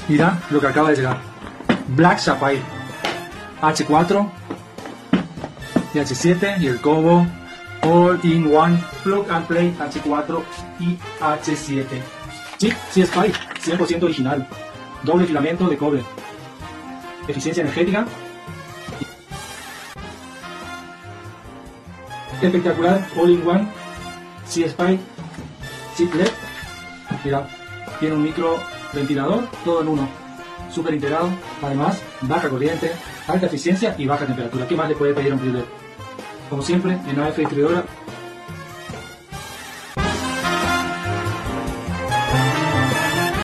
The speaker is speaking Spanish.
Mira lo que acaba de llegar. Black Sapphire H4 y H7 y el Kobo All-in-One Plug and Play H4 y H7. Sí, es Spy, 100% original. Doble filamento de cobre. Eficiencia energética. Espectacular All-in-One C-Spy Chip LED. Mira, tiene un micro ventilador, todo en uno. Súper integrado. Además, baja corriente, alta eficiencia y baja temperatura. ¿Qué más le puede pedir a un LED? Como siempre, en AF Distribuidora